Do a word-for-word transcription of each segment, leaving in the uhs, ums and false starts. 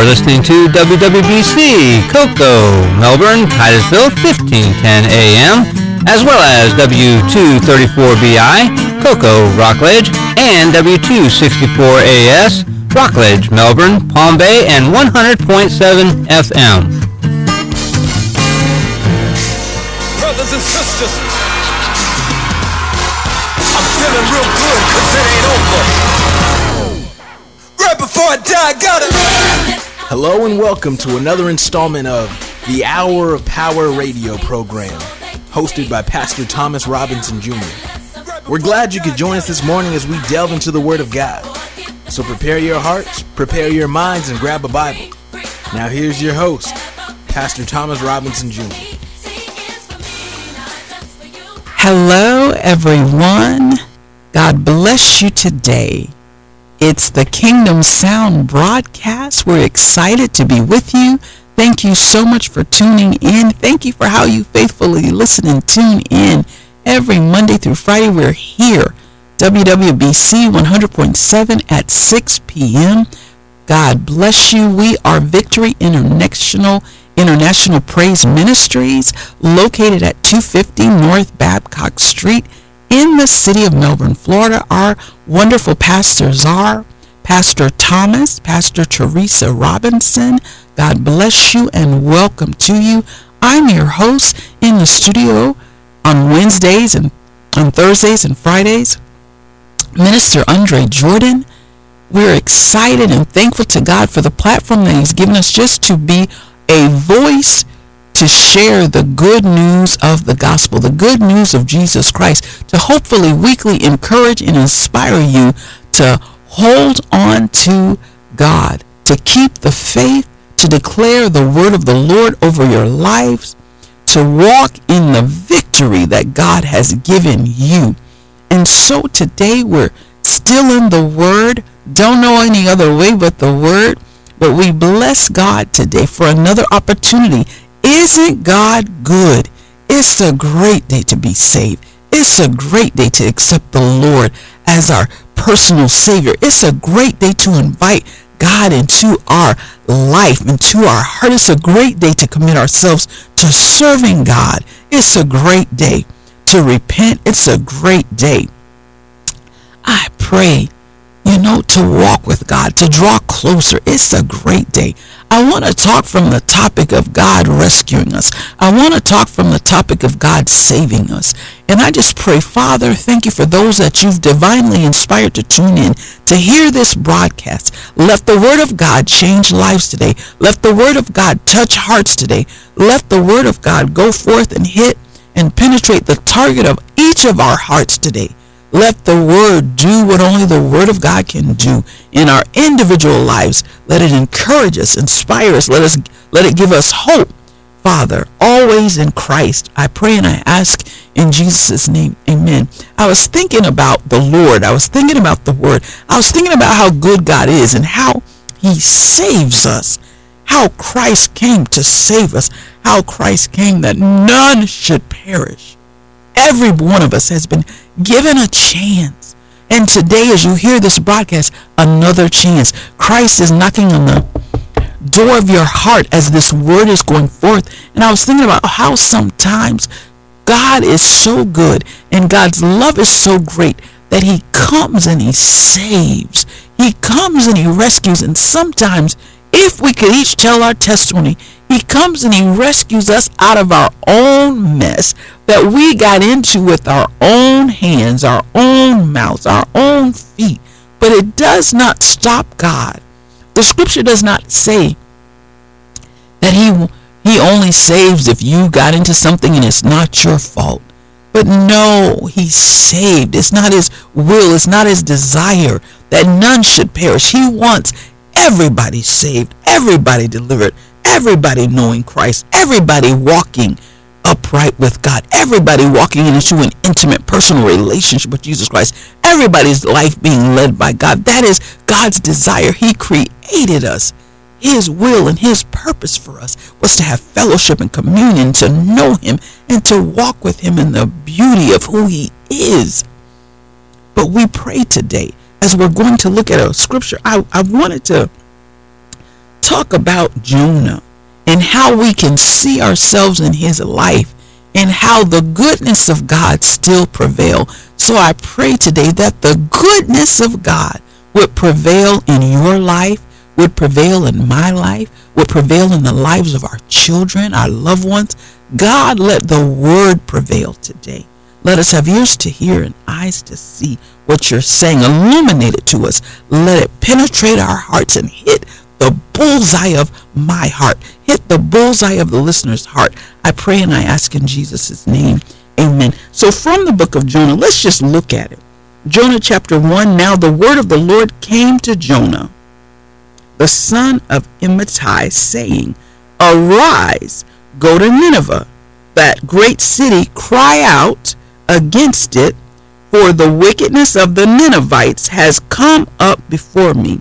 You're listening to W W B C, Cocoa, Melbourne, Titusville, fifteen ten A M, as well as W two thirty-four B I, Cocoa, Rockledge, and W two sixty-four A S, Rockledge, Melbourne, Palm Bay, and one hundred point seven F M. Brothers and sisters, I'm feeling real good cause it ain't over. Right before I die, I gotta... Hello and welcome to another installment of the Hour of Power radio program, hosted by Pastor Thomas Robinson Junior We're glad you could join us this morning as we delve into the Word of God. So prepare your hearts, prepare your minds, and grab a Bible. Now here's your host, Pastor Thomas Robinson Junior Hello, everyone. God bless you today. It's the Kingdom Sound broadcast. We're excited to be with you. Thank you so much for tuning in. Thank you for how you faithfully listen and tune in every Monday through Friday. We're here, W W B C one hundred point seven at six p.m. God bless you. We are Victory International International Praise Ministries, located at two fifty North Babcock Street in the city of Melbourne, Florida. Our wonderful pastors are Pastor Thomas, Pastor Teresa Robinson. God bless you and welcome to you. I'm your host in the studio on Wednesdays and on Thursdays and Fridays, Minister Andre Jordan. We're excited and thankful to God for the platform that He's given us just to be a voice to share the good news of the gospel, the good news of Jesus Christ, to hopefully weekly encourage and inspire you to hold on to God, to keep the faith, to declare the word of the Lord over your lives, to walk in the victory that God has given you. And so today we're still in the word. Don't know any other way but the word. But we bless God today for another opportunity. Isn't God good? It's a great day to be saved. It's a great day to accept the Lord as our personal Savior. It's a great day to invite God into our life, into our heart. It's a great day to commit ourselves to serving God. It's a great day to repent. It's a great day, I pray, you know, to walk with God, to draw closer. It's a great day. I want to talk from the topic of God rescuing us. I want to talk from the topic of God saving us. And I just pray, Father, thank you for those that you've divinely inspired to tune in to hear this broadcast. Let the word of God change lives today. Let the word of God touch hearts today. Let the word of God go forth and hit and penetrate the target of each of our hearts today. Let the word do what only the word of God can do in our individual lives. Let it encourage us, inspire us. Let us, let it give us hope. Father, always in Christ, I pray and I ask in Jesus' name, amen. I was thinking about the Lord. I was thinking about the word. I was thinking about how good God is and how He saves us. How Christ came to save us. How Christ came that none should perish. Every one of us has been given a chance. And today, as you hear this broadcast, another chance. Christ is knocking on the door of your heart as this word is going forth. And I was thinking about how sometimes God is so good and God's love is so great that He comes and He saves. He comes and He rescues. And sometimes, if we could each tell our testimony, He comes and He rescues us out of our own mess that we got into with our own hands, our own mouths, our own feet. But it does not stop God. The scripture does not say that He He only saves if you got into something and it's not your fault. But no, He saved. It's not His will. It's not His desire that none should perish. He wants everybody saved, everybody delivered, everybody knowing Christ, everybody walking upright with God, everybody walking into an intimate personal relationship with Jesus Christ, everybody's life being led by God. That is God's desire. He created us. His will and His purpose for us was to have fellowship and communion, to know Him and to walk with Him in the beauty of who He is. But we pray today, as we're going to look at a scripture, I, I wanted to talk about Jonah and how we can see ourselves in his life and how the goodness of God still prevail. So I pray today that the goodness of God would prevail in your life, would prevail in my life, would prevail in the lives of our children, our loved ones. God, let the word prevail today. Let us have ears to hear and eyes to see what you're saying. Illuminate it to us. Let it penetrate our hearts and hit the bullseye of my heart. Hit the bullseye of the listener's heart. I pray and I ask in Jesus' name. Amen. So from the book of Jonah, let's just look at it. Jonah chapter one. Now the word of the Lord came to Jonah, the son of Amittai, saying, Arise, go to Nineveh, that great city, cry out against it, for the wickedness of the Ninevites has come up before me.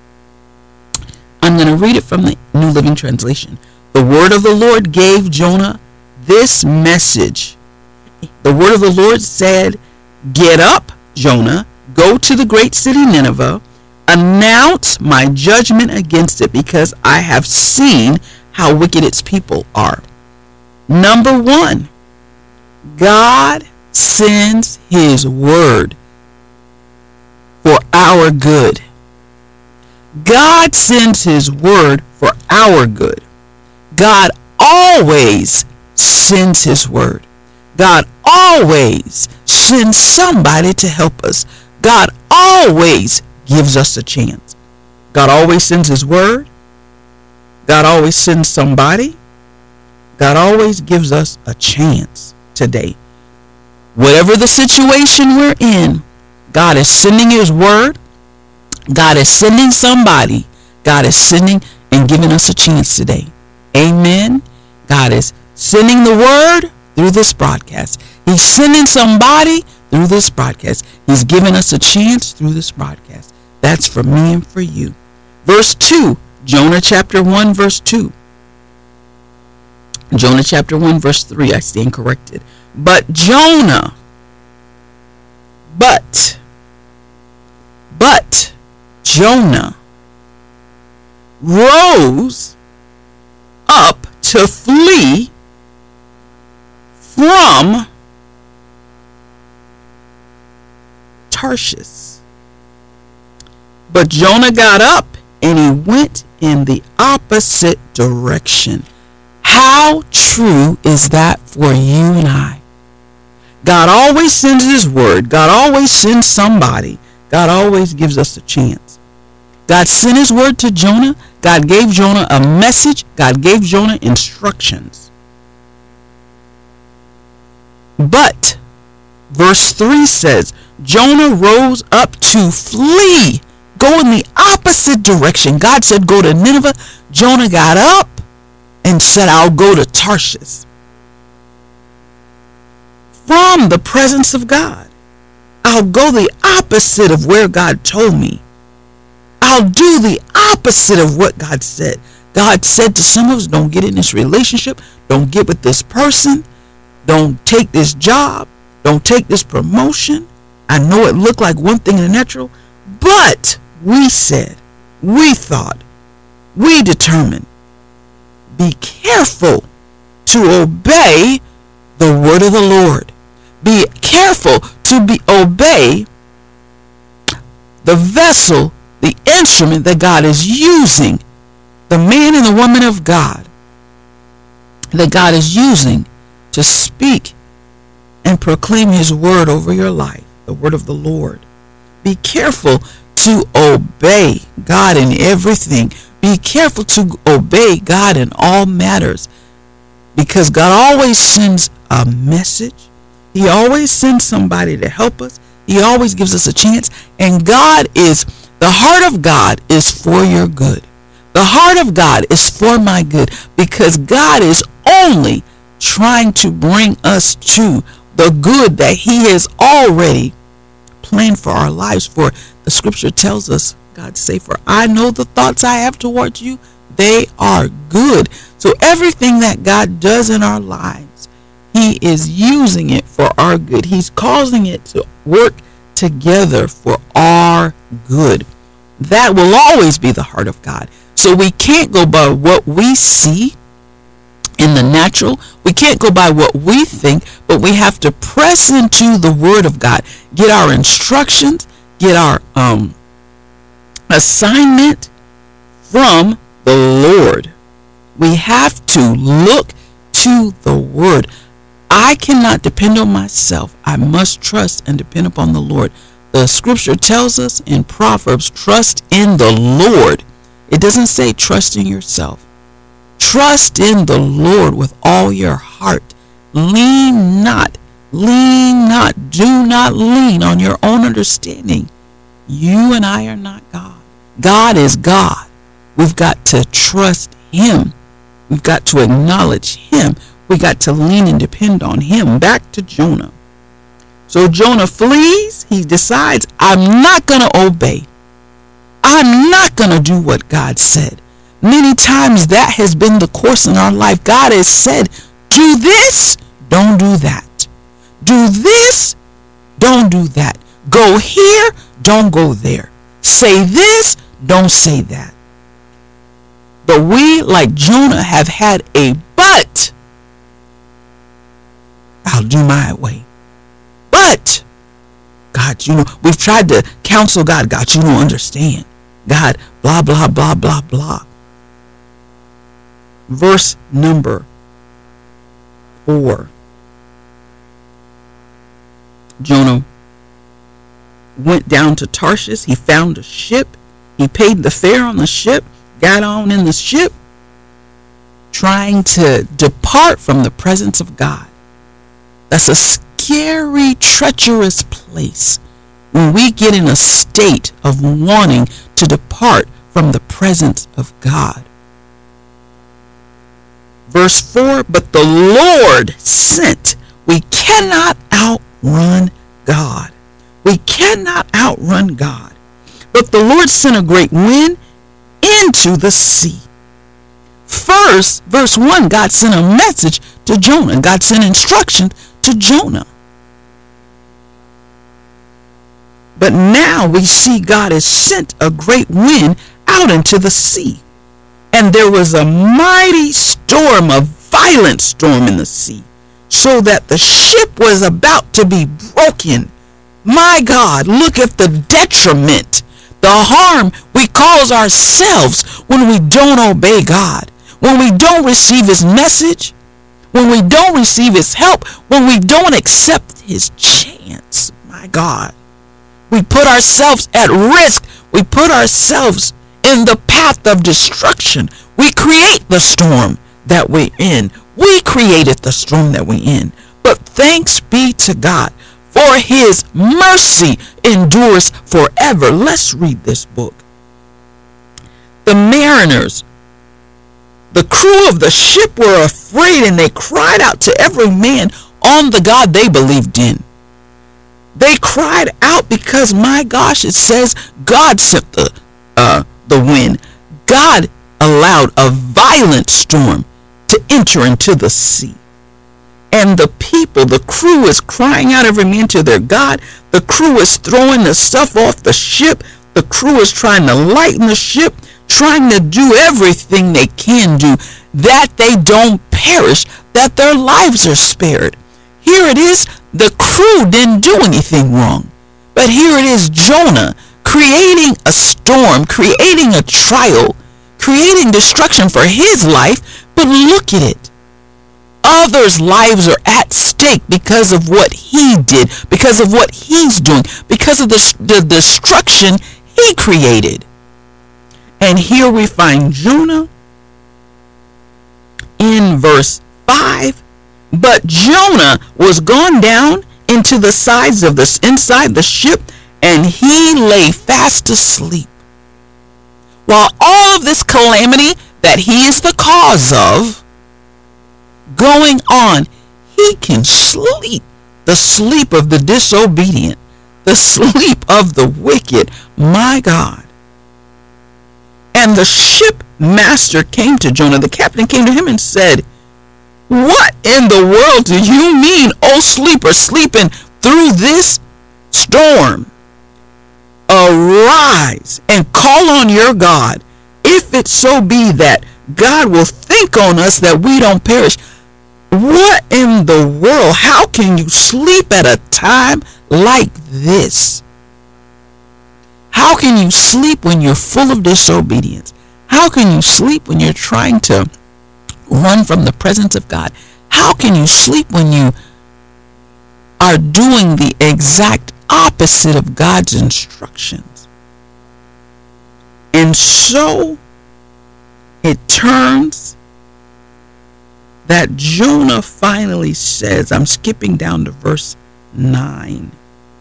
I'm going to read it from the New Living Translation. The word of the Lord gave Jonah this message. The word of the Lord said, Get up, Jonah, go to the great city Nineveh, announce my judgment against it, because I have seen how wicked its people are. Number one, God sends his word for our good. God sends his word for our good. God always sends his word. God always sends somebody to help us. God always gives us a chance. God always sends his word. God always sends somebody. God always gives us a chance today. Whatever the situation we're in, God is sending his word. God is sending somebody. God is sending and giving us a chance today. Amen. God is sending the word through this broadcast. He's sending somebody through this broadcast. He's giving us a chance through this broadcast. That's for me and for you. Verse two, Jonah chapter one, verse two. Jonah chapter one, verse three, I stand corrected. But Jonah, but, but Jonah rose up to flee from Tarshish. But Jonah got up and he went in the opposite direction. How true is that for you and I? God always sends his word. God always sends somebody. God always gives us a chance. God sent his word to Jonah. God gave Jonah a message. God gave Jonah instructions. But verse three says, Jonah rose up to flee. Go in the opposite direction. God said, go to Nineveh. Jonah got up and said, I'll go to Tarshish. From the presence of God. I'll go the opposite of where God told me. I'll do the opposite of what God said. God said to some of us, don't get in this relationship. Don't get with this person. Don't take this job. Don't take this promotion. I know it looked like one thing in the natural, but we said, we thought, we determined, be careful to obey the word of the Lord. Be careful to be obey the vessel, the instrument that God is using, the man and the woman of God that God is using to speak and proclaim his word over your life, the word of the Lord. Be careful to obey God in everything. Be careful to obey God in all matters, because God always sends a message. He always sends somebody to help us. He always gives us a chance. And God is, the heart of God is for your good. The heart of God is for my good, because God is only trying to bring us to the good that he has already planned for our lives. For the scripture tells us, God say, for I know the thoughts I have towards you, they are good. So everything that God does in our lives, he is using it for our good. He's causing it to work together for our good. That will always be the heart of God. So we can't go by what we see in the natural. We can't go by what we think, but we have to press into the Word of God, get our instructions, get our um, assignment from the Lord. We have to look to the Word. I cannot depend on myself. I must trust and depend upon the Lord. The scripture tells us in Proverbs, trust in the Lord. It doesn't say trust in yourself. Trust in the Lord with all your heart. Lean not, lean not, do not lean on your own understanding. You and I are not God. God is God. We've got to trust Him. We've got to acknowledge Him. We got to lean and depend on Him. Back to Jonah. So Jonah flees. He decides, I'm not going to obey. I'm not going to do what God said. Many times that has been the course in our life. God has said, do this, don't do that. Do this, don't do that. Go here, don't go there. Say this, don't say that. But we, like Jonah, have had a but. I'll do my way. But, God, you know, we've tried to counsel God. God, you don't understand. God, blah, blah, blah, blah, blah. Verse number four. Jonah went down to Tarshish. He found a ship. He paid the fare on the ship, got on in the ship, trying to depart from the presence of God. That's a scary, treacherous place when we get in a state of wanting to depart from the presence of God. Verse four, but the Lord sent. We cannot outrun God. We cannot outrun God. But the Lord sent a great wind into the sea. First, verse one, God sent a message to Jonah. God sent instructions to Jonah. But now we see God has sent a great wind out into the sea. And there was a mighty storm, a violent storm in the sea, so that the ship was about to be broken. My God, look at the detriment, the harm we cause ourselves when we don't obey God, when we don't receive His message, when we don't receive His help, when we don't accept His chance. My God, we put ourselves at risk. We put ourselves in the path of destruction. We create the storm that we're in. We created the storm that we're in. But thanks be to God, for His mercy endures forever. Let's read this book. The mariners, the crew of the ship, were afraid, and they cried out to every man on the God they believed in. They cried out because, my gosh, it says God sent the uh, the wind. God allowed a violent storm to enter into the sea. And the people, the crew, is crying out, every man to their God. The crew is throwing the stuff off the ship. The crew is trying to lighten the ship, trying to do everything they can do, that they don't perish, that their lives are spared. Here it is, the crew didn't do anything wrong. But here it is, Jonah, creating a storm, creating a trial, creating destruction for his life. But look at it. Others' lives are at stake because of what he did, because of what he's doing, because of the, the destruction he created. And here we find Jonah in verse five. But Jonah was gone down into the sides of this inside the ship, and he lay fast asleep. While all of this calamity that he is the cause of going on, he can sleep the sleep of the disobedient, the sleep of the wicked. My God. And the ship master came to Jonah. The captain came to him and said, "What in the world do you mean, O sleeper, sleeping through this storm? Arise and call on your God. if it so be that God will think on us that we don't perish. What in the world? How can you sleep at a time like this? How can you sleep when you're full of disobedience? How can you sleep when you're trying to run from the presence of God? How can you sleep when you are doing the exact opposite of God's instructions? And so it turns that Jonah finally says, I'm skipping down to verse nine,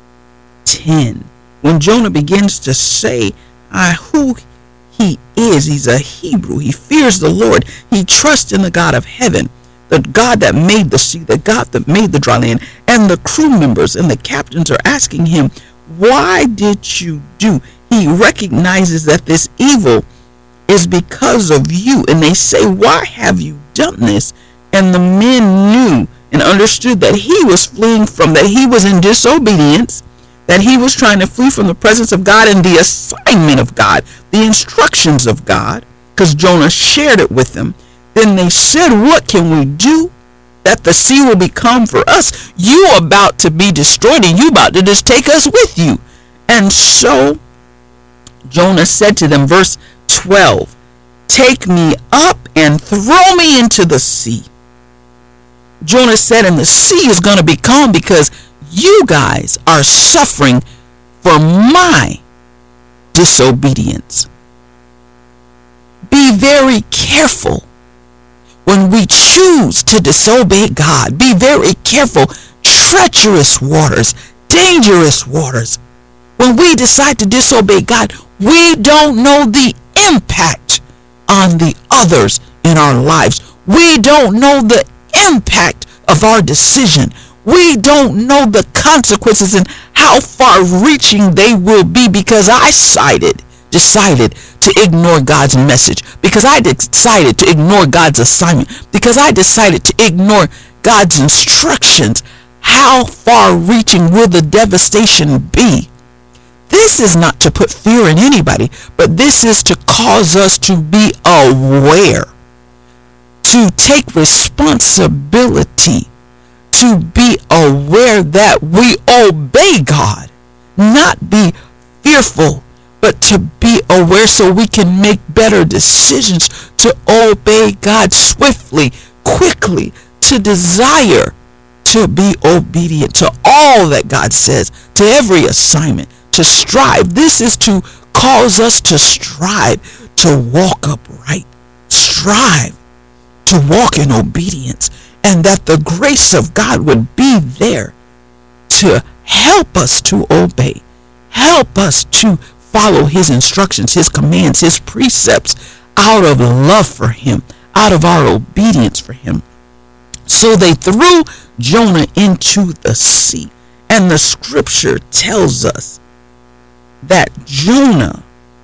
ten. When Jonah begins to say uh, who he is, he's a Hebrew. He fears the Lord. He trusts in the God of heaven, the God that made the sea, the God that made the dry land. And the crew members and the captains are asking him, why did you do? He recognizes that this evil is because of you. And they say, why have you done this? And the men knew and understood that he was fleeing from, that he was in disobedience, that he was trying to flee from the presence of God and the assignment of God, the instructions of God, because Jonah shared it with them. Then they said, what can we do that the sea will become for us? You are about to be destroyed and you about to just take us with you. And so Jonah said to them, verse twelve, take me up and throw me into the sea. Jonah said, and the sea is going to be calm because you guys are suffering for my disobedience. Be very careful when we choose to disobey God. Be very careful. Treacherous waters, dangerous waters. When we decide to disobey God, we don't know the impact on the others in our lives. We don't know the impact of our decision. We don't know the consequences and how far reaching they will be, because I decided, decided to ignore God's message, because I decided to ignore God's assignment, because I decided to ignore God's instructions. How far reaching will the devastation be? This is not to put fear in anybody, but this is to cause us to be aware, to take responsibility, to be aware that we obey God, not be fearful, but to be aware so we can make better decisions, to obey God swiftly, quickly, to desire to be obedient to all that God says, to every assignment, to strive. This is to cause us to strive, to walk upright, strive to walk in obedience, and that the grace of God would be there to help us to obey, help us to follow his instructions, his commands, his precepts, out of love for him, out of our obedience for him. So they threw Jonah into the sea, and the scripture tells us that Jonah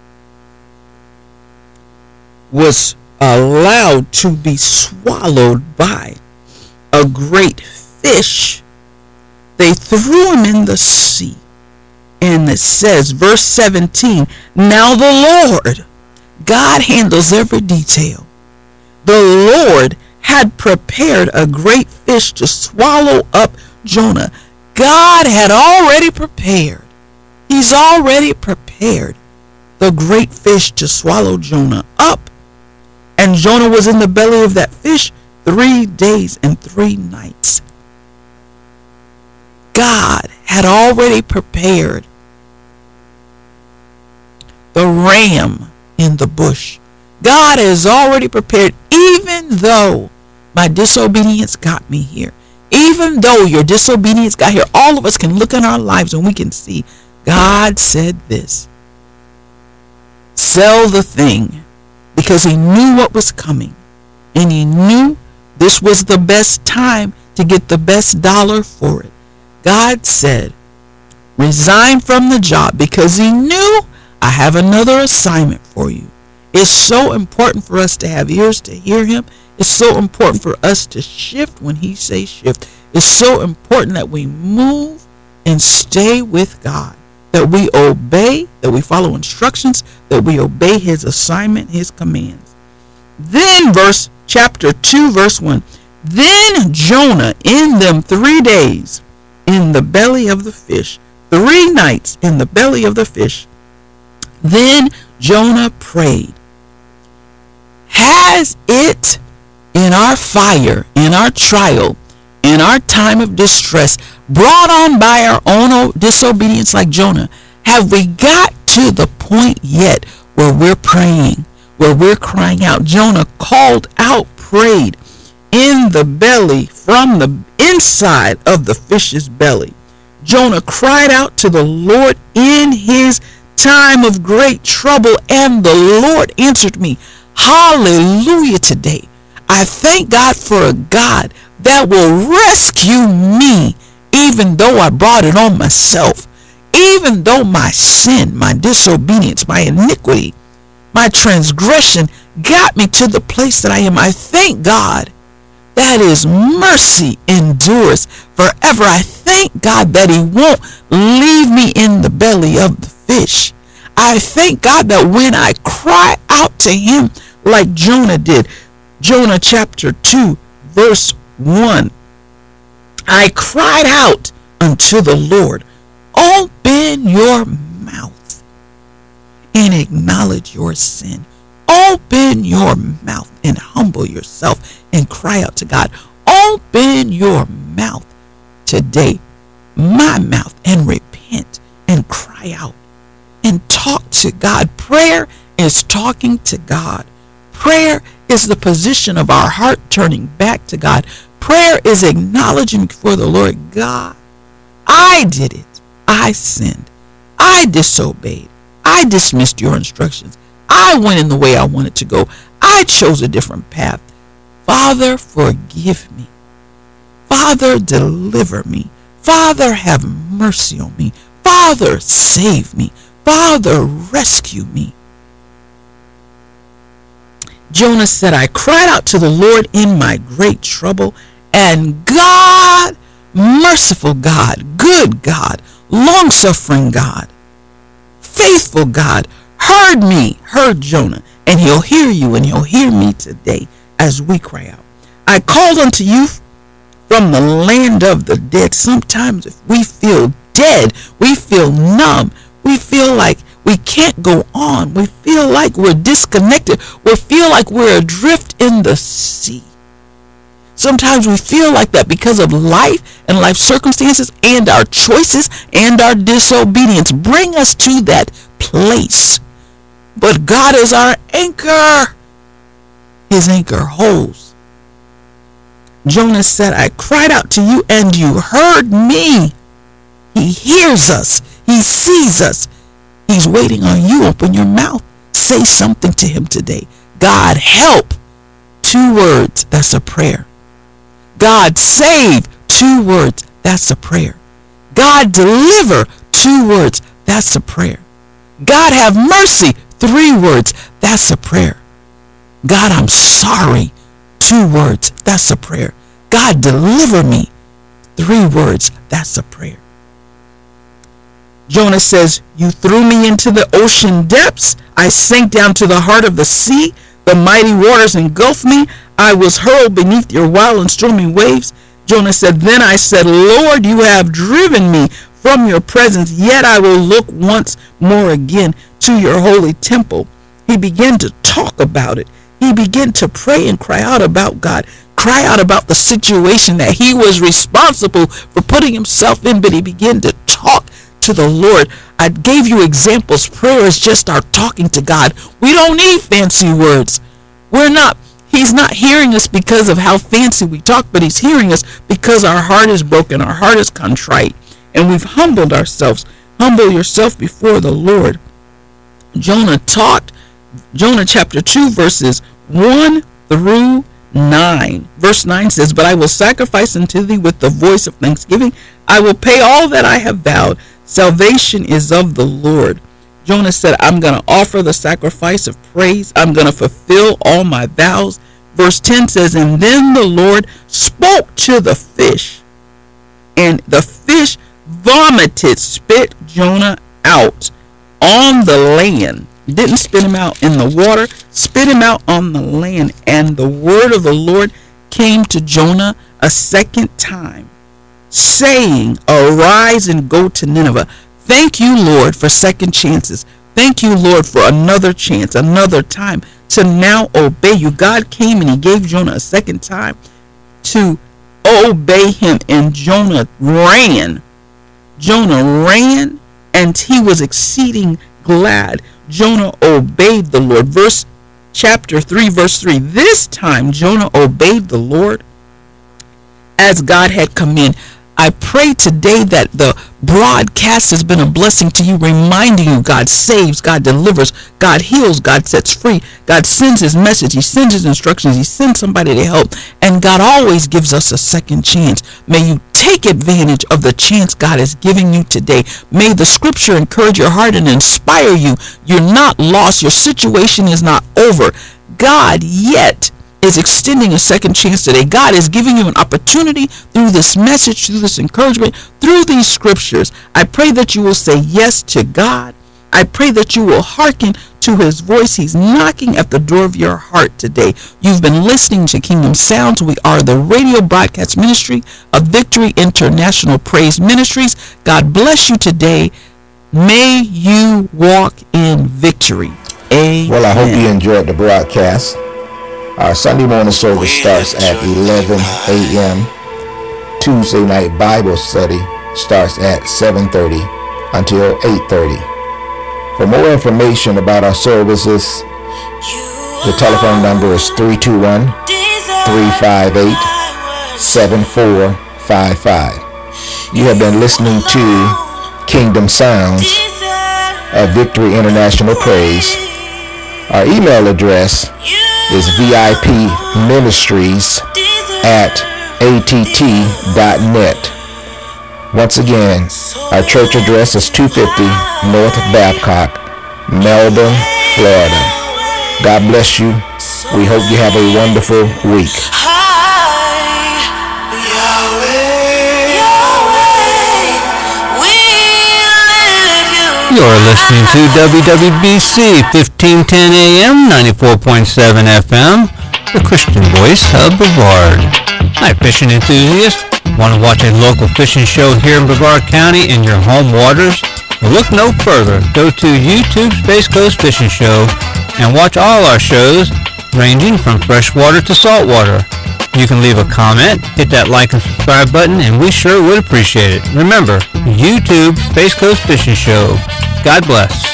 was allowed to be swallowed by a great fish. They threw him in the sea, and it says, verse seventeen, now the Lord, God handles every detail. The Lord had prepared a great fish to swallow up Jonah. God had already prepared. He's already prepared the great fish to swallow Jonah up. And Jonah was in the belly of that fish three days and three nights. God had already prepared the ram in the bush. God has already prepared, even though my disobedience got me here. Even though your disobedience got here, all of us can look in our lives and we can see God said this. Sell the thing, because he knew what was coming, and he knew this was the best time to get the best dollar for it. God said, resign from the job, because he knew I have another assignment for you. It's so important for us to have ears to hear him. It's so important for us to shift when he says shift. It's so important that we move and stay with God, that we obey, that we follow instructions, that that we obey his assignment, his commands. Then verse chapter two, verse one. Then Jonah in them three days in the belly of the fish, three nights in the belly of the fish. Then Jonah prayed. Has it in our fire, in our trial, in our time of distress, brought on by our own disobedience like Jonah, have we got to the point yet where we're praying, where we're crying out? Jonah called out, prayed in the belly, from the inside of the fish's belly. Jonah cried out to the Lord in his time of great trouble, and the Lord answered me. Hallelujah today. I thank God for a God that will rescue me, even though I brought it on myself, even though my sin, my disobedience, my iniquity, my transgression got me to the place that I am. I thank God that his mercy endures forever. I thank God that he won't leave me in the belly of the fish. I thank God that when I cry out to him like Jonah did, Jonah chapter two, verse one, I cried out unto the Lord, open your mouth and acknowledge your sin. Open your mouth and humble yourself and cry out to God. Open your mouth today, my mouth, and repent and cry out and talk to God. Prayer is talking to God. Prayer is the position of our heart turning back to God. Prayer is acknowledging before the Lord, God, I did it. I sinned. I disobeyed. I dismissed your instructions. I went in the way I wanted to go. I chose a different path. Father, forgive me. Father, deliver me. Father, have mercy on me. Father, save me. Father, rescue me. Jonah said, I cried out to the Lord in my great trouble, and God, merciful God, good God, long-suffering God, faithful God, heard me, heard Jonah, and he'll hear you and he'll hear me today as we cry out. I called unto you from the land of the dead. Sometimes if we feel dead, we feel numb, we feel like we can't go on, we feel like we're disconnected, we feel like we're adrift in the sea. Sometimes we feel like that because of life and life circumstances and our choices and our disobedience bring us to that place. But God is our anchor. His anchor holds. Jonah said, I cried out to you and you heard me. He hears us. He sees us. He's waiting on you. Open your mouth. Say something to him today. God, help. Two words. That's a prayer. God, save. Two words. That's a prayer. God, deliver. Two words. That's a prayer. God, have mercy. Three words. That's a prayer. God, I'm sorry. Two words. That's a prayer. God, deliver me. Three words. That's a prayer. Jonah says, you threw me into the ocean depths. I sank down to the heart of the sea. The mighty waters engulfed me. I was hurled beneath your wild and stormy waves. Jonah said, then I said, Lord, you have driven me from your presence, yet I will look once more again to your holy temple. He began to talk about it. He began to pray and cry out about God, cry out about the situation that he was responsible for putting himself in, but he began to talk to the Lord. I gave you examples. Prayer is just our talking to God. We don't need fancy words. We're not, he's not hearing us because of how fancy we talk, but he's hearing us because our heart is broken, our heart is contrite, and we've humbled ourselves. Humble yourself before the Lord. Jonah talked, Jonah chapter two, verses one through nine. Verse nine says, but I will sacrifice unto thee with the voice of thanksgiving. I will pay all that I have vowed. Salvation is of the Lord. Jonah said, I'm going to offer the sacrifice of praise. I'm going to fulfill all my vows. Verse ten says, and then the Lord spoke to the fish, and the fish vomited, spit Jonah out on the land Didn't spit him out in the water, spit him out on the land. And the word of the Lord came to Jonah a second time, saying, arise and go to Nineveh. Thank you, Lord, for second chances. Thank you, Lord, for another chance, another time to now obey you. God came and he gave Jonah a second time to obey him, and Jonah ran. Jonah ran, and he was exceeding glad. Jonah obeyed the Lord. Verse chapter three, verse three. This time Jonah obeyed the Lord as God had commanded. I pray today that the broadcast has been a blessing to you, reminding you God saves, God delivers, God heals, God sets free, God sends his message, he sends his instructions, he sends somebody to help, and God always gives us a second chance. May you take advantage of the chance God is giving you today. May the scripture encourage your heart and inspire you. You're not lost. Your situation is not over. God yet is extending a second chance today. God is giving you an opportunity through this message, through this encouragement, through these scriptures. I pray that you will say yes to God. I pray that you will hearken to his voice. He's knocking at the door of your heart today. You've been listening to Kingdom Sounds. We are the radio broadcast ministry of Victory International Praise Ministries. God bless you today. May you walk in victory. Amen. Well, I hope you enjoyed the broadcast. Our Sunday morning service starts at eleven a.m. Tuesday night Bible study starts at seven thirty until eight thirty. For more information about our services, the telephone number is three two one, three five eight, seven four five five. You have been listening to Kingdom Sounds of Victory International Praise. Our email address is vipministries at att dot net. Once again, our church address is two fifty North Babcock, Melbourne, Florida. God bless you. We hope you have a wonderful week. You're listening to W W B C fifteen ten A M, ninety-four point seven F M, the Christian voice of Brevard. Hi, fishing enthusiasts. Want to watch a local fishing show here in Brevard County in your home waters? Well, look no further. Go to YouTube Space Coast Fishing Show and watch all our shows ranging from freshwater to saltwater. You can leave a comment, hit that like and subscribe button, and we sure would appreciate it. Remember, YouTube Space Coast Fishing Show. God bless.